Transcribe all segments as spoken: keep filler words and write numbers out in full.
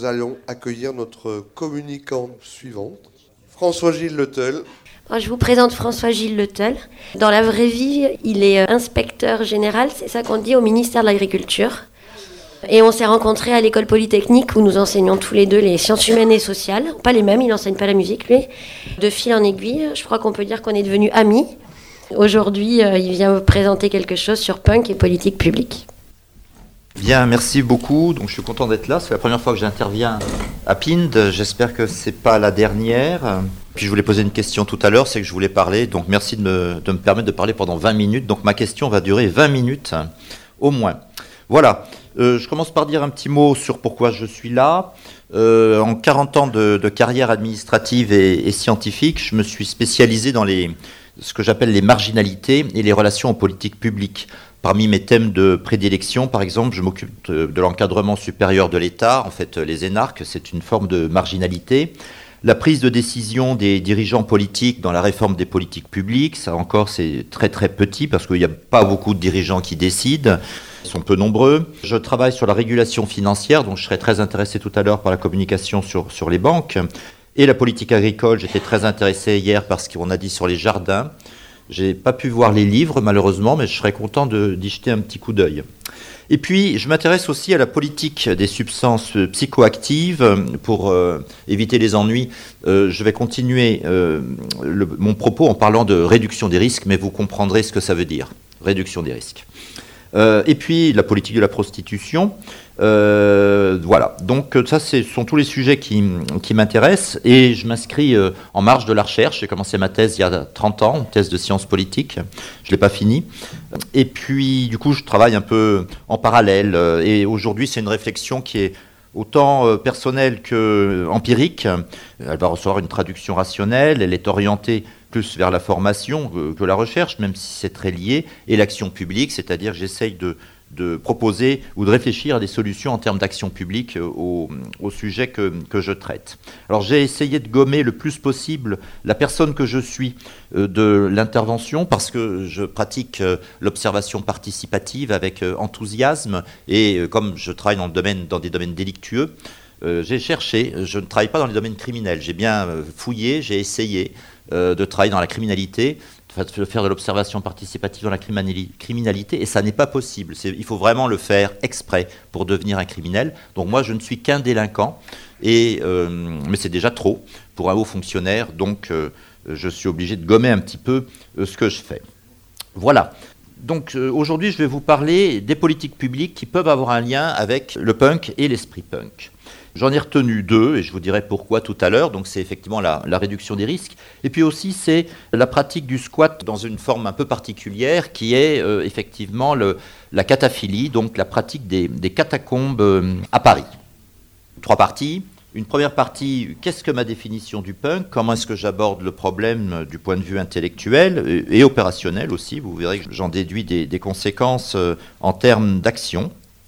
nous allons accueillir notre communicant suivant, François-Gilles Letel. Je vous présente François-Gilles Letel. Dans la vraie vie, il est inspecteur général, c'est ça qu'on dit, au ministère de l'Agriculture. Et on s'est rencontrés à l'école polytechnique où nous enseignons tous les deux les sciences humaines et sociales. Pas les mêmes, il n'enseigne pas la musique, lui. De fil en aiguille, je crois qu'on peut dire qu'on est devenus amis. Aujourd'hui, il vient vous présenter quelque chose sur punk et politique publique. Bien, merci beaucoup. Donc, je suis content d'être là. C'est la première fois que j'interviens à P I N D. J'espère que c'est pas la dernière. Puis, je voulais poser une question tout à l'heure. C'est que je voulais parler. Donc, merci de me, de me permettre de parler pendant vingt minutes. Donc, ma question va durer vingt minutes au moins. Voilà. Euh, je commence par dire un petit mot sur pourquoi je suis là. Euh, en quarante ans de, de carrière administrative et, et scientifique, je me suis spécialisé dans les, ce que j'appelle les marginalités et les relations en politique publique. Parmi mes thèmes de prédilection, par exemple, je m'occupe de, de l'encadrement supérieur de l'État. En fait, les énarques, c'est une forme de marginalité. La prise de décision des dirigeants politiques dans la réforme des politiques publiques, ça encore, c'est très très petit parce qu'il n'y a pas beaucoup de dirigeants qui décident. Ils sont peu nombreux. Je travaille sur la régulation financière, donc je serai très intéressé tout à l'heure par la communication sur, sur les banques. Et la politique agricole, j'étais très intéressé hier par ce qu'on a dit sur les jardins. J'ai pas pu voir les livres, malheureusement, mais je serais content de, d'y jeter un petit coup d'œil. Et puis, je m'intéresse aussi à la politique des substances psychoactives. Pour euh, éviter les ennuis, euh, je vais continuer euh, le, mon propos en parlant de réduction des risques, mais vous comprendrez ce que ça veut dire, réduction des risques. Euh, et puis, la politique de la prostitution. Euh, voilà, donc ça, ce sont tous les sujets qui, qui m'intéressent. Et je m'inscris euh, en marge de la recherche. J'ai commencé ma thèse il y a trente ans, une thèse de sciences politiques. Je ne l'ai pas finie. Et puis, du coup, je travaille un peu en parallèle. Et aujourd'hui, c'est une réflexion qui est autant euh, personnelle qu'empirique. Elle va recevoir une traduction rationnelle. Elle est orientée plus vers la formation que, que la recherche, même si c'est très lié, et l'action publique, c'est-à-dire que j'essaye de, de proposer ou de réfléchir à des solutions en termes d'action publique au, au sujet que, que je traite. Alors j'ai essayé de gommer le plus possible la personne que je suis euh, de l'intervention, parce que je pratique euh, l'observation participative avec euh, enthousiasme, et euh, comme je travaille dans, le domaine, dans des domaines délictueux, euh, j'ai cherché, je ne travaille pas dans les domaines criminels, j'ai bien euh, fouillé, j'ai essayé Euh, de travailler dans la criminalité, de faire de l'observation participative dans la criminalité, et ça n'est pas possible. C'est, il faut vraiment le faire exprès pour devenir un criminel. Donc moi, je ne suis qu'un délinquant, et, euh, mais c'est déjà trop pour un haut fonctionnaire, donc euh, je suis obligé de gommer un petit peu euh, ce que je fais. Voilà. Donc euh, aujourd'hui, je vais vous parler des politiques publiques qui peuvent avoir un lien avec le punk et l'esprit punk. J'en ai retenu deux, et je vous dirai pourquoi tout à l'heure. Donc c'est effectivement la, la réduction des risques. Et puis aussi, c'est la pratique du squat dans une forme un peu particulière, qui est euh, effectivement le, la cataphilie, donc la pratique des, des catacombes euh, à Paris. Trois parties. Une première partie, qu'est-ce que ma définition du punk ? Comment est-ce que j'aborde le problème du point de vue intellectuel et, et opérationnel aussi ? Vous verrez que j'en déduis des, des conséquences euh, en termes d'action.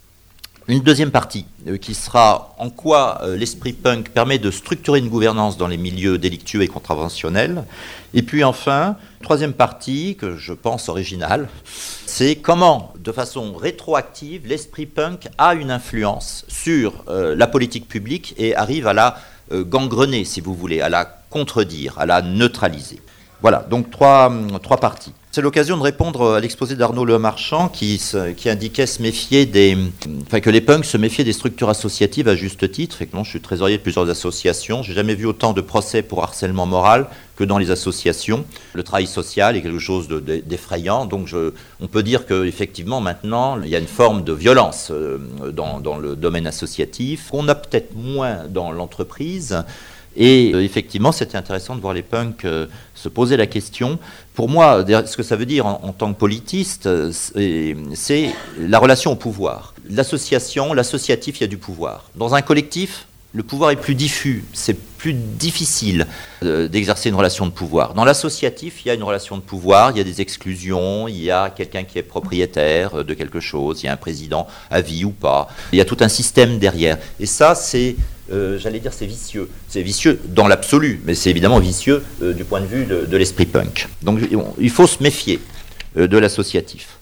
Une deuxième partie euh, qui sera en quoi euh, l'esprit punk permet de structurer une gouvernance dans les milieux délictueux et contraventionnels. Et puis enfin, troisième partie, que je pense originale, c'est comment, de façon rétroactive, l'esprit punk a une influence sur euh, la politique publique et arrive à la euh, gangrener, si vous voulez, à la contredire, à la neutraliser. Voilà, donc trois, trois parties. C'est l'occasion de répondre à l'exposé d'Arnaud Lemarchand qui, qui indiquait se méfier des, enfin, que les punks se méfiaient des structures associatives à juste titre. Effectivement, je suis trésorier de plusieurs associations. Je n'ai jamais vu autant de procès pour harcèlement moral que dans les associations. Le travail social est quelque chose de, de, d'effrayant. Donc je, on peut dire qu'effectivement, maintenant, il y a une forme de violence euh, dans, dans le domaine associatif, qu'on a peut-être moins dans l'entreprise. Et euh, effectivement, c'était intéressant de voir les punks euh, se poser la question. Pour moi, ce que ça veut dire en, en tant que politiste, euh, c'est, c'est la relation au pouvoir. L'association, l'associatif, il y a du pouvoir. Dans un collectif, le pouvoir est plus diffus, c'est plus difficile euh, d'exercer une relation de pouvoir. Dans l'associatif, il y a une relation de pouvoir, il y a des exclusions, il y a quelqu'un qui est propriétaire de quelque chose, il y a un président à vie ou pas, il y a tout un système derrière. Et ça, c'est... Euh, j'allais dire c'est vicieux. C'est vicieux dans l'absolu, mais c'est évidemment vicieux euh, du point de vue de, de l'esprit punk. Donc il faut se méfier euh, de l'associatif.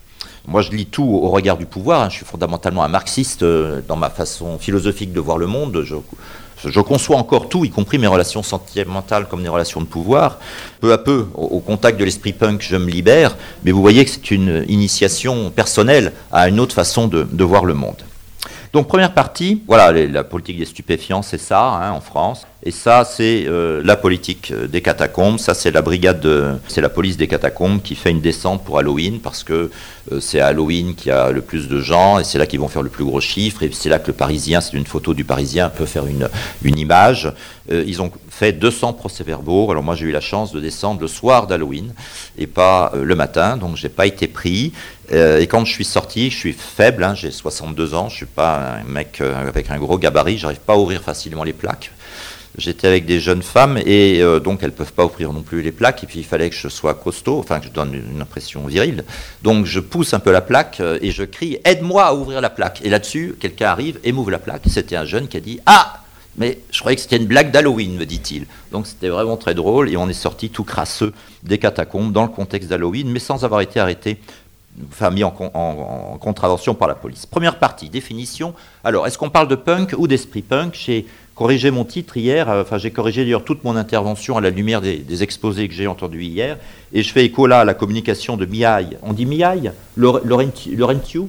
Moi, je lis tout au regard du pouvoir. Hein. Je suis fondamentalement un marxiste euh, dans ma façon philosophique de voir le monde. Je, je conçois encore tout, y compris mes relations sentimentales comme mes relations de pouvoir. Peu à peu, au, au contact de l'esprit punk, je me libère. Mais vous voyez que c'est une initiation personnelle à une autre façon de, de voir le monde. Donc, première partie, voilà, les, la politique des stupéfiants, c'est ça, hein, en France. Et ça, c'est euh, la politique des catacombes. Ça, c'est la brigade, de, c'est la police des catacombes qui fait une descente pour Halloween, parce que euh, c'est à Halloween qu'il y a le plus de gens, et c'est là qu'ils vont faire le plus gros chiffre, et c'est là que le Parisien, c'est une photo du Parisien, peut faire une, une image. Euh, ils ont fait deux cents procès-verbaux. Alors moi, j'ai eu la chance de descendre le soir d'Halloween, et pas euh, le matin, donc j'ai pas été pris. Euh, et quand je suis sorti, je suis faible, hein, j'ai soixante-deux ans, je suis pas un mec euh, avec un gros gabarit, j'arrive pas à ouvrir facilement les plaques. J'étais avec des jeunes femmes et euh, donc elles ne peuvent pas ouvrir non plus les plaques, et puis il fallait que je sois costaud, enfin que je donne une impression virile. Donc je pousse un peu la plaque euh, et je crie « Aide-moi à ouvrir la plaque !» Et là-dessus, quelqu'un arrive et m'ouvre la plaque. C'était un jeune qui a dit « Ah !» Mais je croyais que c'était une blague d'Halloween, me dit-il. Donc c'était vraiment très drôle, et on est sorti tout crasseux des catacombes dans le contexte d'Halloween, mais sans avoir été arrêté, enfin mis en, en, en contravention par la police. Première partie, définition. Alors, est-ce qu'on parle de punk ou d'esprit punk ? J'ai corrigé mon titre hier, euh, enfin j'ai corrigé d'ailleurs toute mon intervention à la lumière des, des exposés que j'ai entendus hier, et je fais écho là à la communication de Mihai. On dit Mihai ? Laurentiu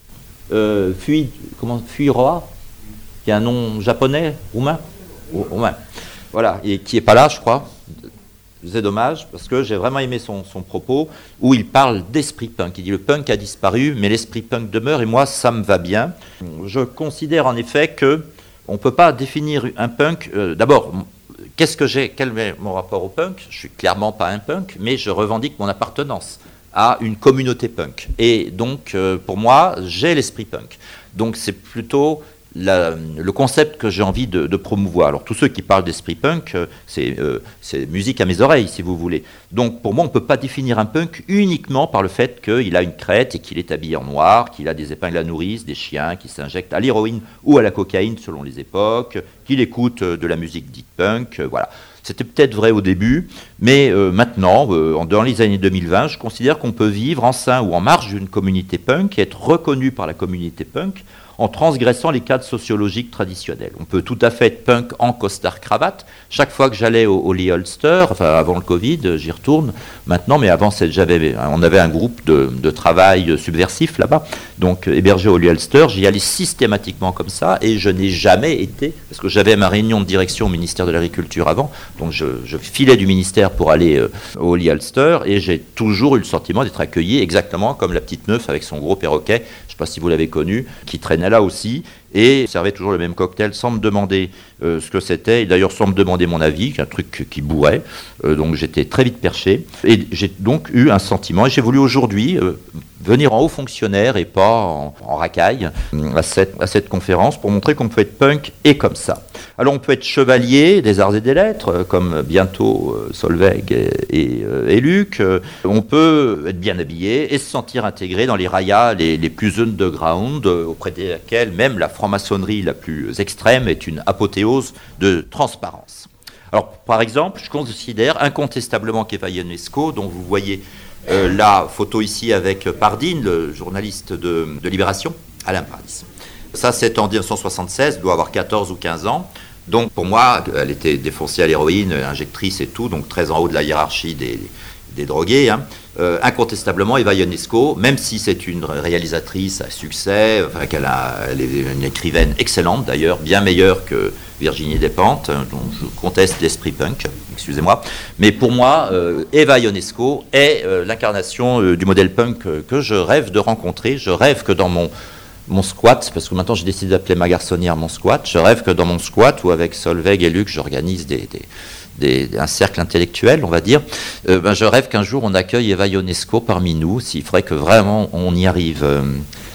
euh, Fui, comment Fuiroa, qui est un nom japonais, roumain, roumain. Voilà, et qui n'est pas là, je crois. C'est dommage, parce que j'ai vraiment aimé son, son propos, où il parle d'esprit punk. Il dit le punk a disparu, mais l'esprit punk demeure, et moi, ça me va bien. Je considère en effet que on ne peut pas définir un punk. Euh, d'abord, qu'est-ce que j'ai, quel est mon rapport au punk ? Je suis clairement pas un punk, mais je revendique mon appartenance à une communauté punk. Et donc, euh, pour moi, j'ai l'esprit punk. Donc, c'est plutôt La, le concept que j'ai envie de, de promouvoir. Alors tous ceux qui parlent d'esprit punk, euh, c'est, euh, c'est musique à mes oreilles, si vous voulez. Donc pour moi, on ne peut pas définir un punk uniquement par le fait qu'il a une crête et qu'il est habillé en noir, qu'il a des épingles à nourrice, des chiens, qu'il s'injecte à l'héroïne ou à la cocaïne selon les époques, qu'il écoute de la musique dite punk, euh, voilà. C'était peut-être vrai au début, mais euh, maintenant, euh, dans les années deux mille vingt, je considère qu'on peut vivre en sein ou en marge d'une communauté punk et être reconnu par la communauté punk en transgressant les cadres sociologiques traditionnels. On peut tout à fait être punk en costard-cravate. Chaque fois que j'allais au, au Lee Ulster, enfin avant le Covid, j'y retourne maintenant, mais avant, j'avais, on avait un groupe de, de travail subversif là-bas, donc hébergé au Lee Ulster, j'y allais systématiquement comme ça, et je n'ai jamais été, parce que j'avais ma réunion de direction au ministère de l'Agriculture avant, donc je, je filais du ministère pour aller euh, au Lee Ulster, et j'ai toujours eu le sentiment d'être accueilli exactement comme la petite meuf avec son gros perroquet, je ne sais pas si vous l'avez connu, qui traînait là aussi, et servait toujours le même cocktail sans me demander euh, ce que c'était, et d'ailleurs sans me demander mon avis, un truc qui bourrait, euh, donc j'étais très vite perché, et j'ai donc eu un sentiment, et j'ai voulu aujourd'hui euh, venir en haut fonctionnaire et pas en, en racaille à cette, à cette conférence pour montrer qu'on peut être punk et comme ça. Alors on peut être chevalier des arts et des lettres, comme bientôt euh, Solveig et, et, euh, et Luc. Euh, on peut être bien habillé et se sentir intégré dans les rayas les, les plus underground, euh, auprès desquels même la franc-maçonnerie la plus extrême est une apothéose de transparence. Alors par exemple, je considère incontestablement qu'Eva Ionesco, dont vous voyez euh, la photo ici avec Pardine, le journaliste de, de Libération, Alain Pardis. Ça, c'est en dix-neuf cent soixante-seize, doit avoir quatorze ou quinze ans. Donc, pour moi, elle était défoncée à l'héroïne, injectrice et tout, donc très en haut de la hiérarchie des, des drogués. Hein. Euh, incontestablement, Eva Ionesco, même si c'est une réalisatrice à succès, enfin, qu'elle a, elle est une écrivaine excellente d'ailleurs, bien meilleure que Virginie Despentes, dont je conteste l'esprit punk, excusez-moi. Mais pour moi, euh, Eva Ionesco est euh, l'incarnation euh, du modèle punk euh, que je rêve de rencontrer. Je rêve que dans mon mon squat, parce que maintenant j'ai décidé d'appeler ma garçonnière mon squat, je rêve que dans mon squat, où avec Solveig et Luc, j'organise des, des, des, un cercle intellectuel, on va dire, euh, ben je rêve qu'un jour on accueille Eva Ionesco parmi nous, s'il faudrait que vraiment on y arrive, euh,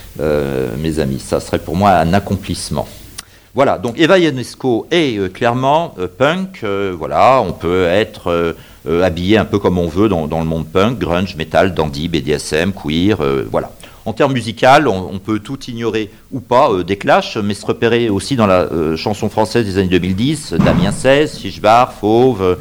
euh, mes amis. Ça serait pour moi un accomplissement. Voilà, donc Eva Ionesco est euh, clairement euh, punk, euh, voilà, on peut être euh, euh, habillé un peu comme on veut dans, dans le monde punk, grunge, metal, dandy, B D S M, queer, euh, voilà. En termes musical, on, on peut tout ignorer ou pas euh, des Clash, mais se repérer aussi dans la euh, chanson française des années deux mille dix, Damien seize, Fichbar, Fauve,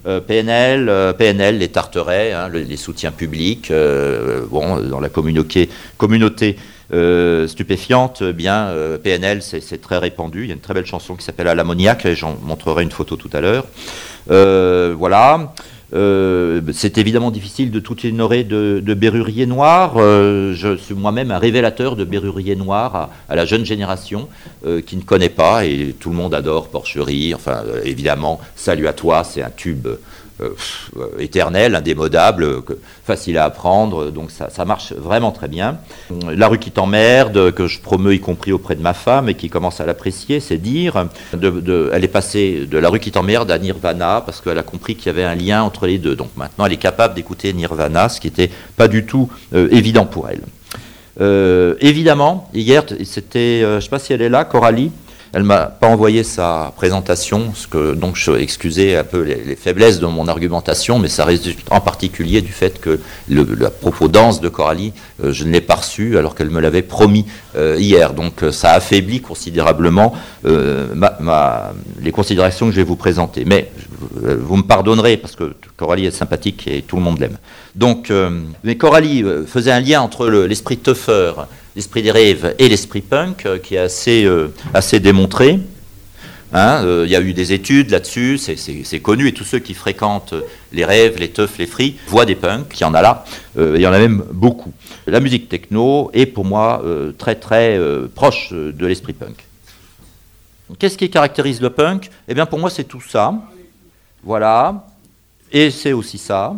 Euh, P N L, euh, P N L, les Tarterets, hein, le, les soutiens publics, euh, bon, dans la communauté, communauté euh, stupéfiante, bien, euh, P N L, c'est, c'est très répandu. Il y a une très belle chanson qui s'appelle « À l'ammoniaque », et j'en montrerai une photo tout à l'heure. Euh, voilà. Euh, c'est évidemment difficile de tout ignorer de, de Bérurier Noir. Euh, je suis moi-même un révélateur de Bérurier Noir à, à la jeune génération euh, qui ne connaît pas, et tout le monde adore Porcherie. Enfin, euh, évidemment, Salut à toi, c'est un tube euh, euh, éternel, indémodable, euh, facile à apprendre, donc ça, ça marche vraiment très bien. La rue qui t'emmerde, que je promeus y compris auprès de ma femme et qui commence à l'apprécier, c'est dire. De, de, elle est passée de La rue qui t'emmerde à Nirvana parce qu'elle a compris qu'il y avait un lien entre les deux. Donc maintenant, elle est capable d'écouter Nirvana, ce qui n'était pas du tout euh, évident pour elle. Euh, évidemment, hier, c'était, euh, je ne sais pas si elle est là, Coralie. Elle ne m'a pas envoyé sa présentation, ce que, donc je excusais un peu les, les faiblesses de mon argumentation, mais ça résulte en particulier du fait que le, la propos dense de Coralie, euh, je ne l'ai pas reçu alors qu'elle me l'avait promis euh, hier. Donc euh, ça affaiblit considérablement euh, ma, ma, les considérations que je vais vous présenter. Mais euh, vous me pardonnerez parce que Coralie est sympathique et tout le monde l'aime. Donc, euh, mais Coralie euh, faisait un lien entre le, l'esprit tougher, l'esprit des rêves et l'esprit punk, euh, qui est assez, euh, assez démontré. Hein, euh, il y a eu des études là-dessus, c'est, c'est, c'est connu, et tous ceux qui fréquentent les rêves, les teufs, les free, voient des punks, il y en a là, euh, il y en a même beaucoup. La musique techno est pour moi euh, très très euh, proche de l'esprit punk. Qu'est-ce qui caractérise le punk ? Eh bien pour moi c'est tout ça, voilà, et c'est aussi ça,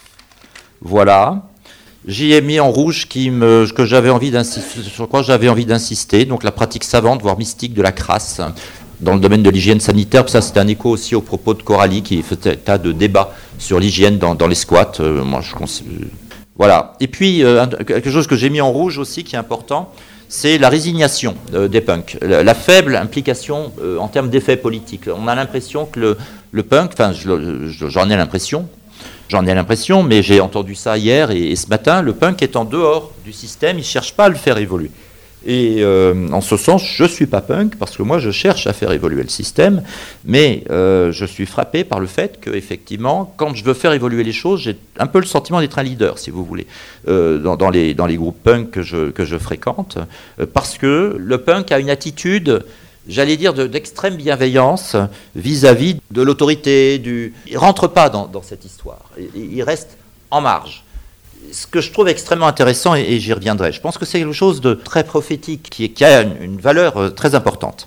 voilà. J'y ai mis en rouge qui me, que j'avais envie d'insister, sur quoi j'avais envie d'insister, donc la pratique savante, voire mystique de la crasse, dans le domaine de l'hygiène sanitaire. Ça, c'est un écho aussi aux propos de Coralie, qui fait un tas de débats sur l'hygiène dans, dans les squats. Euh, moi, je considère... Voilà. Et puis, euh, quelque chose que j'ai mis en rouge aussi, qui est important, c'est la résignation euh, des punks, la, la faible implication euh, en termes d'effets politiques. On a l'impression que le, le punk, enfin, je, je, j'en ai l'impression, J'en ai l'impression, mais j'ai entendu ça hier et, et ce matin, le punk est en dehors du système, il ne cherche pas à le faire évoluer. Et euh, en ce sens, je ne suis pas punk, parce que moi, je cherche à faire évoluer le système, mais euh, je suis frappé par le fait qu'effectivement, quand je veux faire évoluer les choses, j'ai un peu le sentiment d'être un leader, si vous voulez, euh, dans, dans, les, dans les groupes punk que je, que je fréquente, euh, parce que le punk a une attitude... j'allais dire, de, d'extrême bienveillance vis-à-vis de l'autorité. Du... Il ne rentre pas dans, dans cette histoire. Il, il reste en marge. Ce que je trouve extrêmement intéressant, et, et j'y reviendrai, je pense que c'est quelque chose de très prophétique, qui, est, qui a une, une valeur euh, très importante.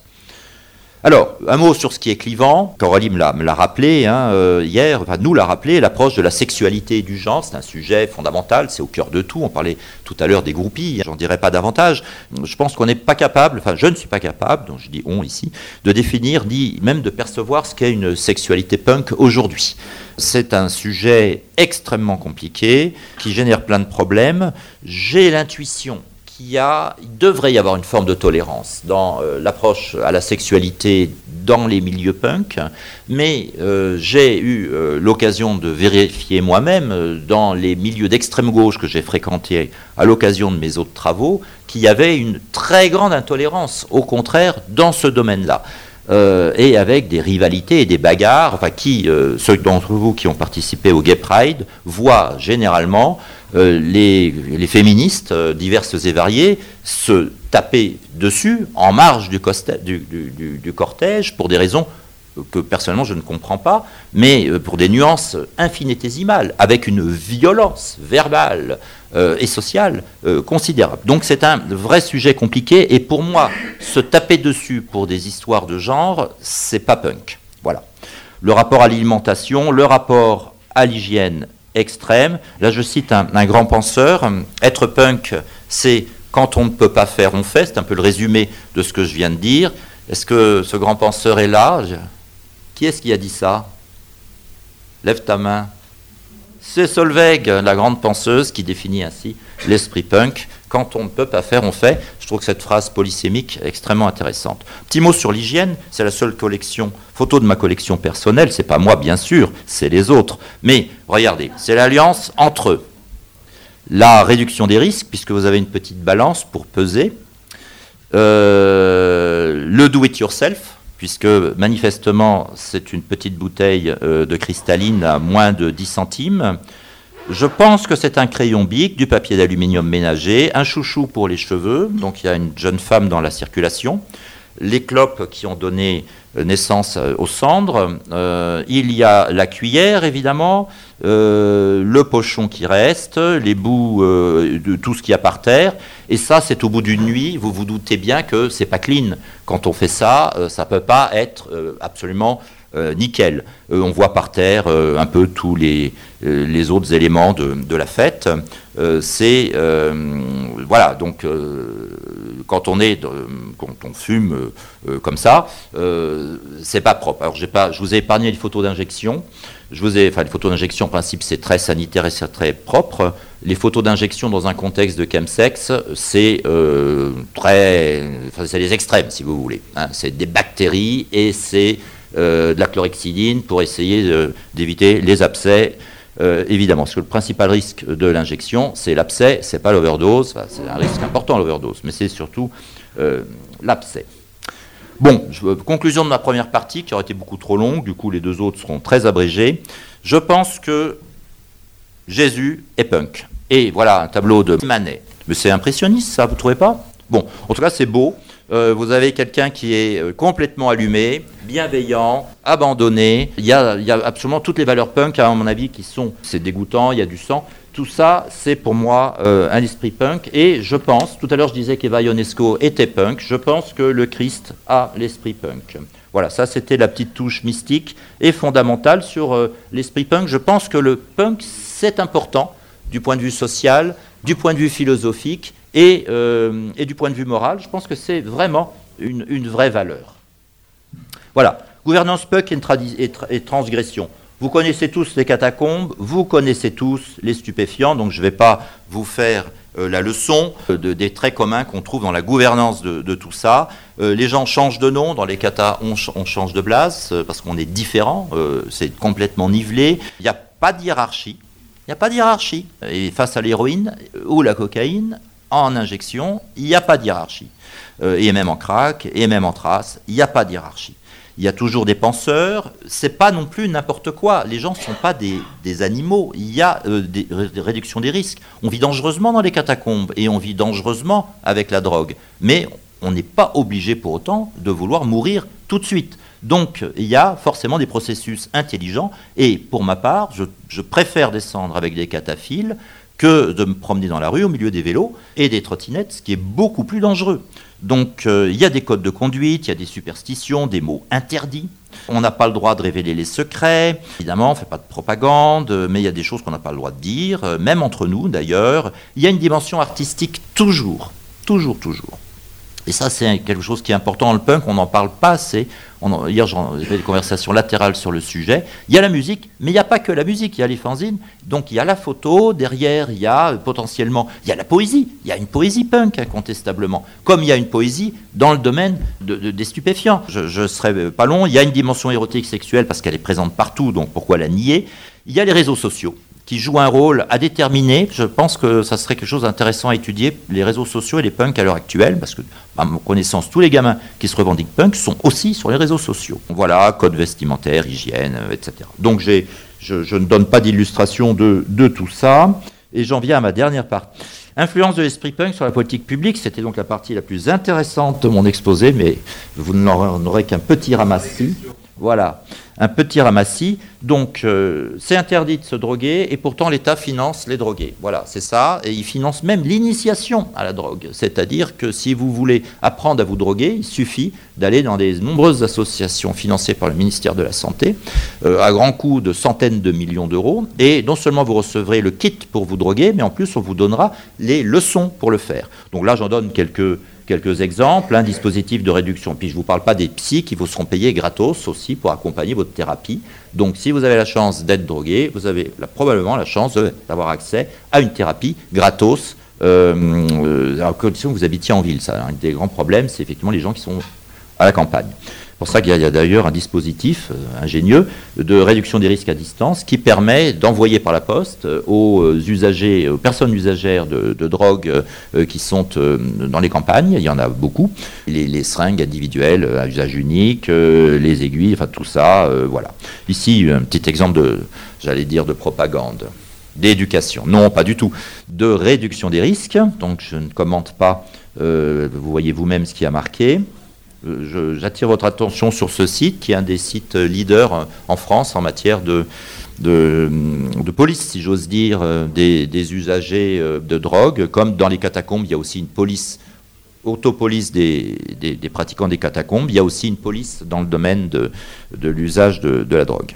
Alors, un mot sur ce qui est clivant. Coralie me l'a, me l'a rappelé hein, euh, hier, enfin, nous l'a rappelé, l'approche de la sexualité et du genre, c'est un sujet fondamental, c'est au cœur de tout. On parlait tout à l'heure des groupies, j'en dirai pas davantage. Je pense qu'on n'est pas capable, enfin je ne suis pas capable, donc je dis on ici, de définir ni même de percevoir ce qu'est une sexualité punk aujourd'hui. C'est un sujet extrêmement compliqué, qui génère plein de problèmes. J'ai l'intuition qu'il y a, il devrait y avoir une forme de tolérance dans euh, l'approche à la sexualité dans les milieux punk, mais euh, j'ai eu euh, l'occasion de vérifier moi-même euh, dans les milieux d'extrême gauche que j'ai fréquentés à l'occasion de mes autres travaux, qu'il y avait une très grande intolérance, au contraire, dans ce domaine-là. Euh, et avec des rivalités et des bagarres, enfin qui, euh, ceux d'entre vous qui ont participé au Gay Pride, voient généralement euh, les, les féministes euh, diverses et variées se taper dessus en marge du, costa- du, du, du, du cortège pour des raisons que personnellement je ne comprends pas, mais euh, pour des nuances infinitésimales, avec une violence verbale euh, et sociale euh, considérable. Donc c'est un vrai sujet compliqué, et pour moi, se taper dessus pour des histoires de genre, c'est pas punk. Voilà. Le rapport à l'alimentation, le rapport à l'hygiène extrême, là je cite un, un grand penseur, être punk, c'est quand on ne peut pas faire, on fait, c'est un peu le résumé de ce que je viens de dire. Est-ce que ce grand penseur est là ? Qui est-ce qui a dit ça ? Lève ta main. C'est Solveig, la grande penseuse, qui définit ainsi l'esprit punk. Quand on ne peut pas faire, on fait. Je trouve que cette phrase polysémique est extrêmement intéressante. Petit mot sur l'hygiène. C'est la seule collection, photo de ma collection personnelle. C'est pas moi, bien sûr, c'est les autres. Mais regardez, c'est l'alliance entre la réduction des risques, puisque vous avez une petite balance pour peser, euh, le do-it-yourself, puisque manifestement, c'est une petite bouteille euh, de cristalline à moins de dix centimes. Je pense que c'est un crayon Bic, du papier d'aluminium ménager, un chouchou pour les cheveux, donc il y a une jeune femme dans la circulation, les clopes qui ont donné naissance aux cendres, euh, il y a la cuillère évidemment, euh, le pochon qui reste, les bouts euh, de tout ce qu'il y a par terre, et ça c'est au bout d'une nuit, vous vous doutez bien que c'est pas clean. Quand on fait ça, euh, ça peut pas être euh, absolument euh, nickel. Euh, on voit par terre euh, un peu tous les, euh, les autres éléments de, de la fête. Euh, c'est euh, voilà, donc euh, quand on est, quand on fume euh, comme ça, euh, c'est pas propre. Alors j'ai pas, je vous ai épargné les photos d'injection. Je vous ai, enfin les photos d'injection en principe c'est très sanitaire et c'est très propre. Les photos d'injection dans un contexte de chemsex, c'est euh, très, enfin, c'est les extrêmes si vous voulez. Hein. C'est des bactéries et c'est euh, de la chlorhexidine pour essayer euh, d'éviter les abcès. Euh, évidemment, parce que le principal risque de l'injection, c'est l'abcès, c'est pas l'overdose. Enfin, c'est un risque important l'overdose, mais c'est surtout euh, l'abcès. Bon, je, conclusion de ma première partie, qui aurait été beaucoup trop longue, du coup les deux autres seront très abrégées. Je pense que Jésus est punk. Et voilà un tableau de Manet. Mais c'est impressionniste ça, vous ne trouvez pas? Bon, en tout cas c'est beau. Euh, vous avez quelqu'un qui est euh, complètement allumé, bienveillant, abandonné. Il y a, il y a absolument toutes les valeurs punk, à mon avis, qui sont... C'est dégoûtant, il y a du sang. Tout ça, c'est pour moi euh, un esprit punk. Et je pense, tout à l'heure je disais qu'Eva Ionesco était punk, je pense que le Christ a l'esprit punk. Voilà, ça c'était la petite touche mystique et fondamentale sur euh, l'esprit punk. Je pense que le punk, c'est important du point de vue social, du point de vue philosophique, Et, euh, et du point de vue moral, je pense que c'est vraiment une, une vraie valeur. Voilà, gouvernance punk et, tradi- et, tra- et transgression. Vous connaissez tous les catacombes, vous connaissez tous les stupéfiants, donc je ne vais pas vous faire euh, la leçon de, des traits communs qu'on trouve dans la gouvernance de, de tout ça. Euh, les gens changent de nom, dans les catas on, ch- on change de place, euh, parce qu'on est différent, euh, c'est complètement nivelé. Il n'y a pas de hiérarchie, il n'y a pas de hiérarchie. Et face à l'héroïne ou la cocaïne, en injection, il n'y a pas de hiérarchie. Euh, et même en crack, et même en trace, il n'y a pas de hiérarchie. Il y a toujours des penseurs, c'est pas non plus n'importe quoi. Les gens ne sont pas des, des animaux. Il y a euh, des, des réductions des risques. On vit dangereusement dans les catacombes, et on vit dangereusement avec la drogue. Mais on n'est pas obligé pour autant de vouloir mourir tout de suite. Donc, il y a forcément des processus intelligents, et pour ma part, je, je préfère descendre avec des cataphiles que de me promener dans la rue au milieu des vélos et des trottinettes, ce qui est beaucoup plus dangereux. Donc euh, il y a des codes de conduite, il y a des superstitions, des mots interdits. On n'a pas le droit de révéler les secrets, évidemment, on ne fait pas de propagande, mais il y a des choses qu'on n'a pas le droit de dire, même entre nous d'ailleurs. Il y a une dimension artistique toujours, toujours, toujours. Et ça, c'est quelque chose qui est important dans le punk, on n'en parle pas assez. On en, hier, j'ai fait des conversations latérales sur le sujet. Il y a la musique, mais il n'y a pas que la musique, il y a les fanzines. Donc il y a la photo, derrière, il y a potentiellement, il y a la poésie. Il y a une poésie punk, incontestablement. Comme il y a une poésie dans le domaine de, de, des stupéfiants. Je ne serai pas long. Il y a une dimension érotique sexuelle parce qu'elle est présente partout, donc pourquoi la nier? Il y a les réseaux sociaux qui jouent un rôle à déterminer. Je pense que ça serait quelque chose d'intéressant à étudier, les réseaux sociaux et les punks à l'heure actuelle, parce que, à ma connaissance, tous les gamins qui se revendiquent punk sont aussi sur les réseaux sociaux. Voilà, code vestimentaire, hygiène, et cetera. Donc j'ai, je, je ne donne pas d'illustration de, de tout ça, et j'en viens à ma dernière partie. Influence de l'esprit punk sur la politique publique, c'était donc la partie la plus intéressante de mon exposé, mais vous n'aurez qu'un petit ramassis. Voilà, un petit ramassis. Donc, euh, c'est interdit de se droguer, et pourtant l'État finance les drogués. Voilà, c'est ça, et il finance même l'initiation à la drogue. C'est-à-dire que si vous voulez apprendre à vous droguer, il suffit d'aller dans des nombreuses associations financées par le ministère de la Santé, euh, à grands coûts de centaines de millions d'euros, et non seulement vous recevrez le kit pour vous droguer, mais en plus on vous donnera les leçons pour le faire. Donc là, j'en donne quelques... Quelques exemples, un dispositif de réduction. Puis je ne vous parle pas des psys qui vous seront payés gratos aussi pour accompagner votre thérapie. Donc si vous avez la chance d'être drogué, vous avez là, probablement la chance d'avoir accès à une thérapie gratos, euh, euh, à condition que vous habitiez en ville. Ça, un des grands problèmes, c'est effectivement les gens qui sont à la campagne. C'est pour ça qu'il y a, il y a d'ailleurs un dispositif euh, ingénieux de réduction des risques à distance qui permet d'envoyer par la poste euh, aux usagers, aux personnes usagères de, de drogue euh, qui sont euh, dans les campagnes, il y en a beaucoup, les, les seringues individuelles à usage unique, euh, les aiguilles, enfin tout ça, euh, voilà. Ici, un petit exemple de, j'allais dire, de propagande, d'éducation. Non, pas du tout. De réduction des risques, donc je ne commente pas, euh, vous voyez vous-même ce qui a marqué. Je, j'attire votre attention sur ce site, qui est un des sites leaders en France en matière de, de, de police, si j'ose dire, des, des usagers de drogue. Comme dans les catacombes, il y a aussi une police, autopolice des, des, des pratiquants des catacombes. Il y a aussi une police dans le domaine de, de l'usage de, de la drogue.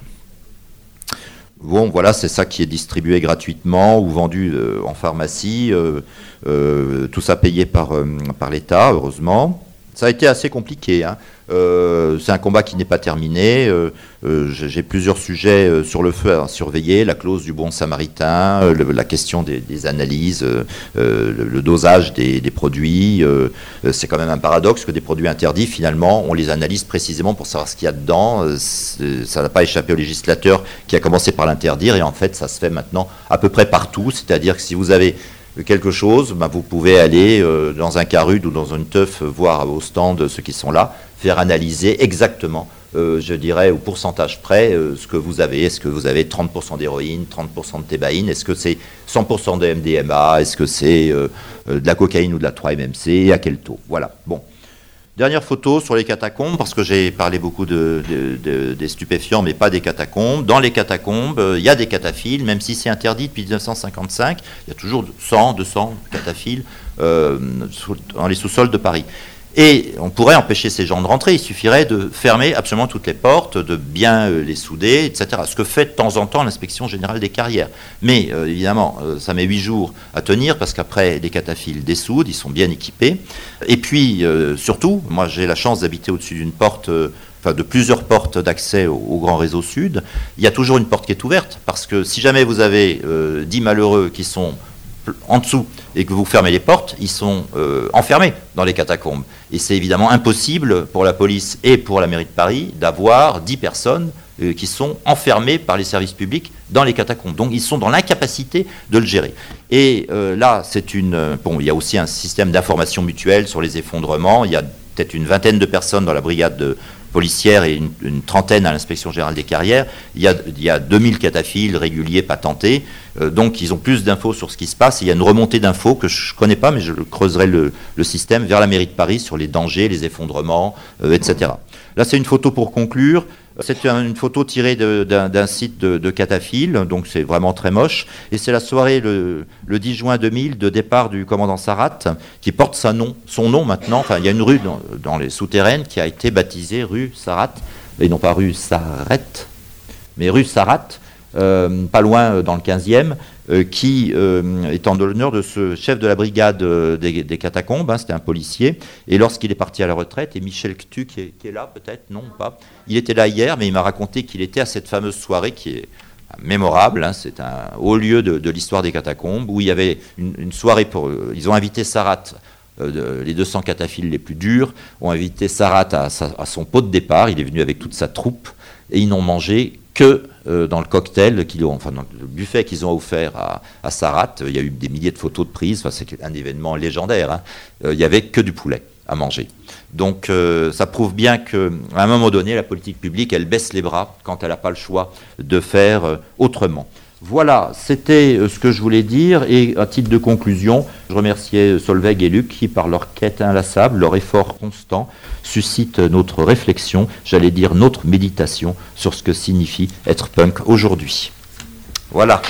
Bon, voilà, c'est ça qui est distribué gratuitement ou vendu euh, en pharmacie. Euh, euh, tout ça payé par, euh, par l'État, heureusement. Ça a été assez compliqué, hein. Euh, c'est un combat qui n'est pas terminé. Euh, euh, j'ai plusieurs sujets euh, sur le feu à surveiller, la clause du bon samaritain, euh, le, la question des, des analyses, euh, le, le dosage des, des produits. Euh, c'est quand même un paradoxe que des produits interdits, finalement, on les analyse précisément pour savoir ce qu'il y a dedans. Euh, ça n'a pas échappé au législateur qui a commencé par l'interdire, et en fait, ça se fait maintenant à peu près partout. C'est-à-dire que si vous avez quelque chose, ben vous pouvez aller euh, dans un Carude ou dans une teuf, voir au stand ceux qui sont là, faire analyser exactement, euh, je dirais, au pourcentage près, euh, ce que vous avez. Est-ce que vous avez trente pour cent d'héroïne, trente pour cent de thébaïne, est-ce que c'est cent pour cent de M D M A, est-ce que c'est euh, de la cocaïne ou de la trois M M C, et à quel taux. Voilà, bon. Dernière photo sur les catacombes, parce que j'ai parlé beaucoup de, de, de, des stupéfiants, mais pas des catacombes. Dans les catacombes, il euh, y a des cataphiles, même si c'est interdit depuis dix-neuf cent cinquante-cinq, il y a toujours cent, deux cents cataphiles euh, sous, dans les sous-sols de Paris. Et on pourrait empêcher ces gens de rentrer, il suffirait de fermer absolument toutes les portes, de bien euh, les souder, et cetera. Ce que fait de temps en temps l'inspection générale des carrières. Mais euh, évidemment, euh, ça met huit jours à tenir, parce qu'après, les cataphiles dessoudent, ils sont bien équipés. Et puis, euh, surtout, moi j'ai la chance d'habiter au-dessus d'une porte, euh, enfin de plusieurs portes d'accès au, au grand réseau sud. Il y a toujours une porte qui est ouverte, parce que si jamais vous avez euh, dix malheureux qui sont en dessous et que vous fermez les portes, ils sont euh, enfermés dans les catacombes. Et c'est évidemment impossible pour la police et pour la mairie de Paris d'avoir dix personnes euh, qui sont enfermées par les services publics dans les catacombes. Donc ils sont dans l'incapacité de le gérer. Et euh, là, c'est une... Bon, il y a aussi un système d'information mutuelle sur les effondrements. Il y a peut-être une vingtaine de personnes dans la brigade de policière et une, une trentaine à l'inspection générale des carrières. Il y a, il y a deux mille cataphiles réguliers patentés, euh, donc ils ont plus d'infos sur ce qui se passe. Il y a une remontée d'infos que je ne connais pas, mais je creuserai le, le système vers la mairie de Paris sur les dangers, les effondrements, euh, et cetera. Là, c'est une photo pour conclure. C'est une photo tirée de, d'un, d'un site de, de cataphile, donc c'est vraiment très moche. Et c'est la soirée, le, le dix juin deux mille, de départ du commandant Sarat, qui porte sa nom, son nom maintenant. Enfin, il y a une rue dans, dans les souterraines qui a été baptisée rue Sarat, et non pas rue Sarrette, mais rue Sarat, euh, pas loin dans le quinzième, euh, qui euh, est en l'honneur de ce chef de la brigade euh, des, des catacombes, hein, c'était un policier, et lorsqu'il est parti à la retraite, et Michel Ctu, qui est, qui est là peut-être, non pas, il était là hier, mais il m'a raconté qu'il était à cette fameuse soirée qui est mémorable, hein, c'est un haut lieu de, de l'histoire des catacombes, où il y avait une, une soirée pour... Euh, ils ont invité Sarat, euh, les deux cents cataphiles les plus durs, ont invité Sarat à, à, à son pot de départ, il est venu avec toute sa troupe, et ils n'ont mangé que euh, dans le cocktail, qu'ils ont, enfin dans le buffet qu'ils ont offert à, à Sarat. Il y a eu des milliers de photos de prises, enfin, c'est un événement légendaire, hein. euh, il n'y avait que du poulet à manger. Donc euh, ça prouve bien qu'à un moment donné, la politique publique, elle baisse les bras quand elle n'a pas le choix de faire euh, autrement. Voilà, c'était ce que je voulais dire, et à titre de conclusion, je remerciais Solveig et Luc qui, par leur quête inlassable, leur effort constant, suscitent notre réflexion, j'allais dire notre méditation sur ce que signifie être punk aujourd'hui. Voilà.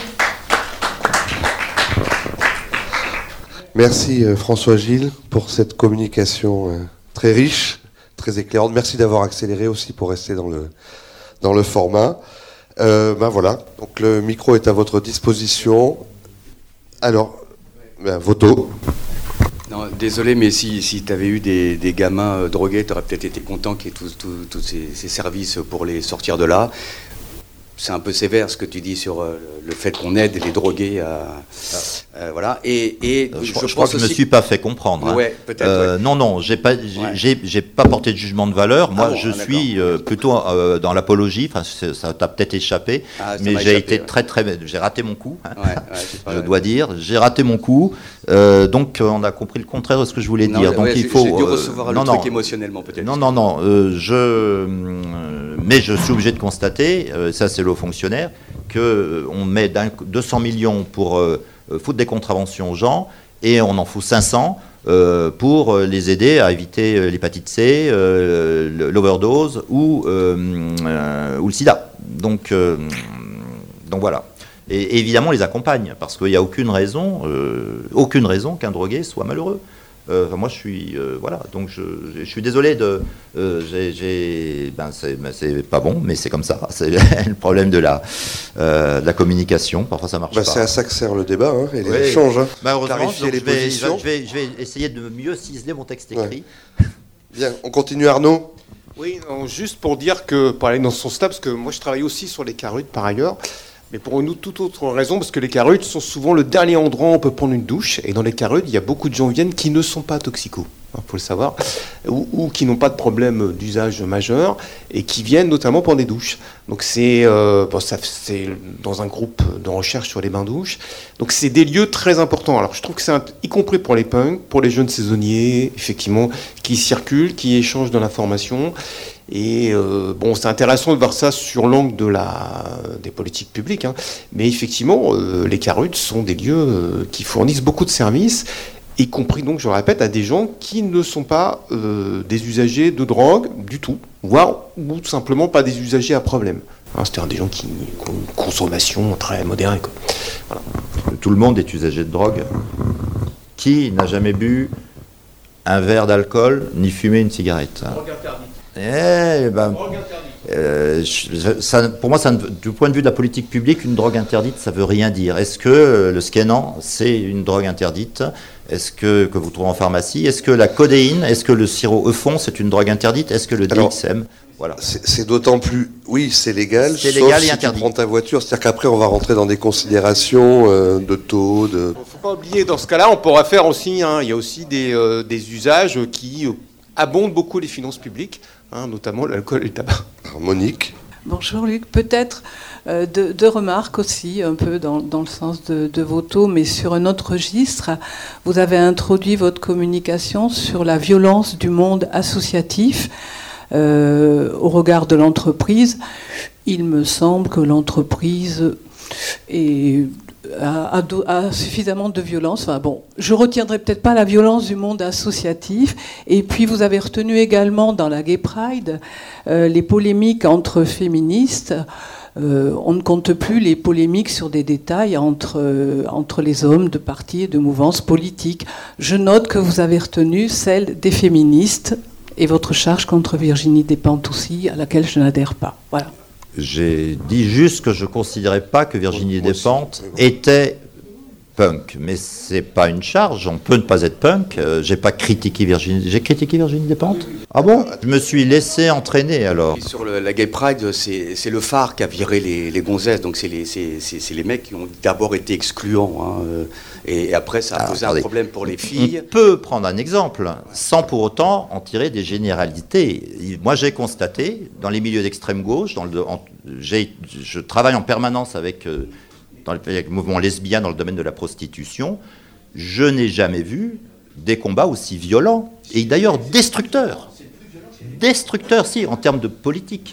Merci François Gilles pour cette communication très riche, très éclairante. Merci d'avoir accéléré aussi pour rester dans le, dans le format. Euh, ben voilà, donc le micro est à votre disposition. Alors, ben, Voto. Non, désolé, mais si, si tu avais eu des, des gamins euh, drogués, tu aurais peut-être été content qu'il y ait tous ces, ces services pour les sortir de là. c'est un peu sévère ce que tu dis sur euh, le fait qu'on aide les drogués à... Euh, voilà. Et, et je, je, je je crois pense que je aussi... me suis pas fait comprendre. Hein. Ouais, peut-être. Euh, ouais. Non, non, j'ai pas, j'ai, Ouais. j'ai, j'ai pas porté de jugement de valeur. Moi, Ah bon, je ah, suis euh, plutôt euh, dans l'apologie. Enfin, c'est, ça t'a peut-être échappé, Ah, ça mais m'a j'ai échappé, été ouais. très, très, j'ai raté mon coup. Hein. Ouais, ouais, c'est pas Je vrai. dois dire, j'ai raté mon coup. Euh, donc, euh, on a compris le contraire de ce que je voulais Non, dire. ouais, Donc, j'ai- il faut. J'ai dû euh, recevoir non, le non, truc émotionnellement, peut-être. Non, non, non. euh, je, euh, mais je suis obligé de constater, euh, ça c'est le haut fonctionnaire, que euh, on met d'un- deux cents millions pour euh, foutre des contraventions aux gens et on en fout cinq cents euh, pour euh, les aider à éviter euh, l'hépatite C, euh, l'overdose ou, euh, euh, ou le sida. Donc, euh, donc voilà. Et, et évidemment, on les accompagne parce qu'il n'y a aucune raison, euh, aucune raison qu'un drogué soit malheureux. Euh, enfin, moi, je suis, euh, voilà. Donc, je, je suis désolé de, euh, j'ai, j'ai, ben, c'est, ben, c'est pas bon, mais c'est comme ça. C'est le problème de la, euh, de la communication. Parfois, ça marche Bah, pas. c'est à ça que sert le débat, hein, et les Oui. échanges. Hein. Bah, heureusement, Clarifier donc, les je, vais, positions. je, vais, je vais essayer de mieux ciseler mon texte écrit. Bien, on continue, Arnaud. Oui, non, juste pour dire que, pour aller dans ce sens-là, parce que moi je travaille aussi sur les carutes par ailleurs, mais pour une toute autre raison, parce que les carutes sont souvent le dernier endroit où on peut prendre une douche, et dans les carutes, il y a beaucoup de gens qui viennent qui ne sont pas toxicos, il faut le savoir, ou, ou qui n'ont pas de problème d'usage majeur, et qui viennent notamment pour des douches. Donc c'est, euh, bon, ça, c'est dans un groupe de recherche sur les bains-douches, donc c'est des lieux très importants. Alors je trouve que c'est, un, y compris pour les punks, pour les jeunes saisonniers, effectivement, qui circulent, qui échangent de l'information. Et euh, bon, c'est intéressant de voir ça sur l'angle de la, des politiques publiques, hein. Mais effectivement, euh, les carutes sont des lieux euh, qui fournissent beaucoup de services, y compris donc, je le répète, à des gens qui ne sont pas euh, des usagers de drogue du tout, voire ou tout simplement pas des usagers à problème. Hein, c'est-à-dire des gens qui ont une consommation très modérée, quoi. Voilà. Tout le monde est usager de drogue. Qui n'a jamais bu un verre d'alcool ni fumé une cigarette? Eh ben, euh, je- ça, pour moi, ça ne, du point de vue de la politique publique, une drogue interdite, ça veut rien dire. Est-ce que euh, le Scanan, c'est une drogue interdite? Est-ce que, que vous trouvez en pharmacie? Est-ce que la codéine, est-ce que le sirop Eufon, c'est une drogue interdite? Est-ce que le Alors, D X M? Voilà. C'est, c'est d'autant plus... Oui, c'est légal, C'est sauf légal et si interdit. tu prends ta voiture. C'est-à-dire qu'après, on va rentrer dans des considérations euh, de taux, de... Il ne faut pas oublier, dans ce cas-là, on pourra faire aussi, hein, il y a aussi des, euh, des usages qui euh, abondent beaucoup les finances publiques, hein, notamment l'alcool et le tabac. Alors, Monique. Bonjour Luc, peut-être euh, deux, deux remarques aussi, un peu dans, dans le sens de, de vos taux, mais sur un autre registre. Vous avez introduit votre communication sur la violence du monde associatif euh, au regard de l'entreprise. Il me semble que l'entreprise est... A, a, a suffisamment de violence. Enfin, bon, je retiendrai peut-être pas la violence du monde associatif. Et puis vous avez retenu également dans la Gay Pride euh, les polémiques entre féministes. Euh, on ne compte plus les polémiques sur des détails entre, euh, entre les hommes de partis et de mouvances politiques. Je note que vous avez retenu celle des féministes et votre charge contre Virginie Despentes aussi, à laquelle je n'adhère pas. Voilà. J'ai dit juste que je ne considérais pas que Virginie Moi aussi. Despentes était punk. Mais ce n'est pas une charge, on peut ne pas être punk. Euh, j'ai pas critiqué Virginie... J'ai critiqué Virginie Despentes? Ah bon? Je me suis laissé entraîner alors. Et sur le- la Gay Pride, c'est c'est le phare qui a viré les, les gonzesses. Donc c'est les, c'est- c'est- c'est les mecs qui ont d'abord été excluants. Hein, euh, et après, ça a Alors, posé attendez. un problème pour les On filles. peut prendre un exemple sans pour autant en tirer des généralités. Moi, j'ai constaté, dans les milieux d'extrême gauche, dans le, en- j'ai- je travaille en permanence avec, euh, dans le, avec le mouvement lesbien dans le domaine de la prostitution, je n'ai jamais vu des combats aussi violents, et d'ailleurs destructeurs. Destructeurs, si, en termes de politique.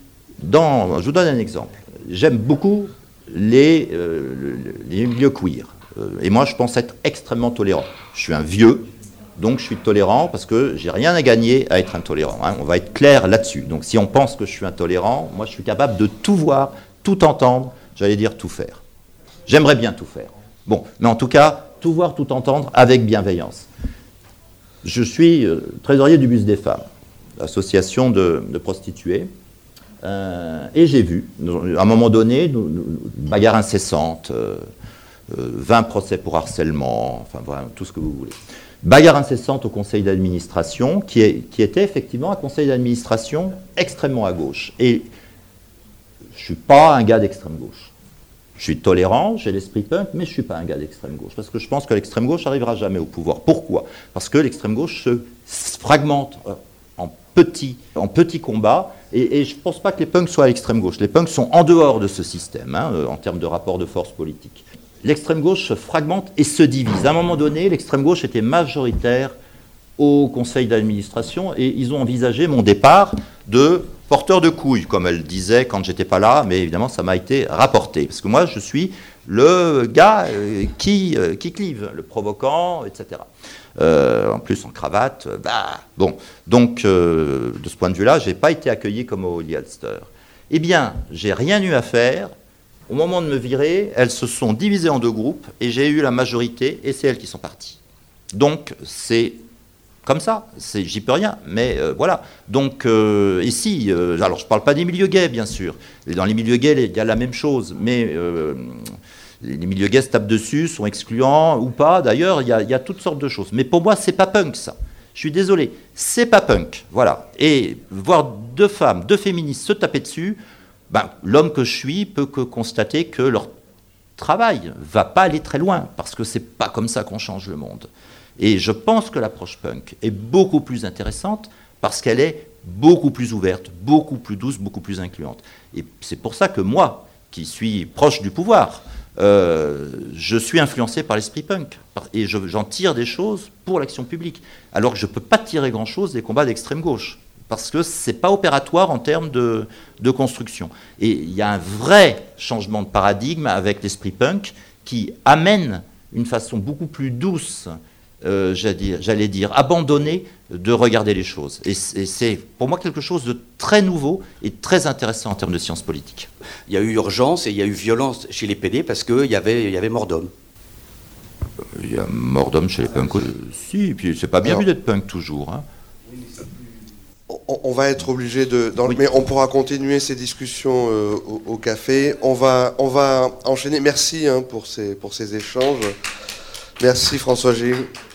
Dans, je vous donne un exemple. J'aime beaucoup les, euh, les milieux queer. Euh, Et moi, je pense être extrêmement tolérant. Je suis un vieux, donc je suis tolérant parce que j'ai rien à gagner à être intolérant. Hein. On va être clair là-dessus. Donc si on pense que je suis intolérant, moi je suis capable de tout voir, tout entendre, j'allais dire tout faire. J'aimerais bien tout faire. Bon, mais en tout cas, tout voir, tout entendre avec bienveillance. Je suis euh, trésorier du Bus des femmes, l'association de, de prostituées. Euh, et j'ai vu, à un moment donné, nous- nous- bagarre incessante, euh, euh, vingt procès pour harcèlement, enfin voilà, tout ce que vous voulez. Bagarre incessante au conseil d'administration, qui, est, qui était effectivement un conseil d'administration extrêmement à gauche. Et je ne suis pas un gars d'extrême gauche. Je suis tolérant, j'ai l'esprit punk, mais je ne suis pas un gars d'extrême gauche. Parce que je pense que l'extrême gauche n'arrivera jamais au pouvoir. Pourquoi ? Parce que l'extrême gauche se fragmente en petits, en petits combats. Et, et je ne pense pas que les punks soient à l'extrême gauche. Les punks sont en dehors de ce système, hein, en termes de rapport de force politique. L'extrême gauche se fragmente et se divise. À un moment donné, l'extrême gauche était majoritaire au conseil d'administration et ils ont envisagé mon départ de porteur de couilles, comme elle disait quand j'étais pas là, mais évidemment ça m'a été rapporté. Parce que moi je suis le gars euh, qui, euh, qui clive, le provoquant, et cetera. Euh, en plus en cravate, euh, bah, bon. Donc euh, de ce point de vue-là, j'ai pas été accueilli comme au Holly Alster. Eh bien, j'ai rien eu à faire. Au moment de me virer, elles se sont divisées en deux groupes et j'ai eu la majorité et c'est elles qui sont parties. Donc c'est comme ça, c'est, j'y peux rien, mais euh, voilà. Donc, euh, ici, euh, alors je ne parle pas des milieux gays, bien sûr. Et dans les milieux gays, il y a la même chose, mais euh, les milieux gays se tapent dessus, sont excluants ou pas. D'ailleurs, il y a, il y a toutes sortes de choses. Mais pour moi, c'est pas punk, ça. Je suis désolé, c'est pas punk, voilà. Et voir deux femmes, deux féministes se taper dessus, ben, l'homme que je suis peut que constater que leur travail va pas aller très loin, parce que c'est pas comme ça qu'on change le monde. Et je pense que l'approche punk est beaucoup plus intéressante parce qu'elle est beaucoup plus ouverte, beaucoup plus douce, beaucoup plus incluante. Et c'est pour ça que moi, qui suis proche du pouvoir, euh, je suis influencé par l'esprit punk. Et je, j'en tire des choses pour l'action publique. Alors que je ne peux pas tirer grand-chose des combats d'extrême gauche. Parce que ce n'est pas opératoire en termes de, de construction. Et il y a un vrai changement de paradigme avec l'esprit punk qui amène une façon beaucoup plus douce, Euh, j'allais, dire, j'allais dire, abandonner de regarder les choses. Et, et c'est pour moi quelque chose de très nouveau et très intéressant en termes de sciences politiques. Il y a eu urgence et il y a eu violence chez les P D parce qu'il y avait, il y avait mort d'homme. Il y a mort d'homme chez les punks. Si, et puis c'est pas bien Alors, vu d'être punk toujours. Hein. On, on va être obligé de... Dans, oui. Mais on pourra continuer ces discussions euh, au, au café. On va, on va enchaîner. Merci hein, pour, ces, pour ces échanges. Merci François Gilles.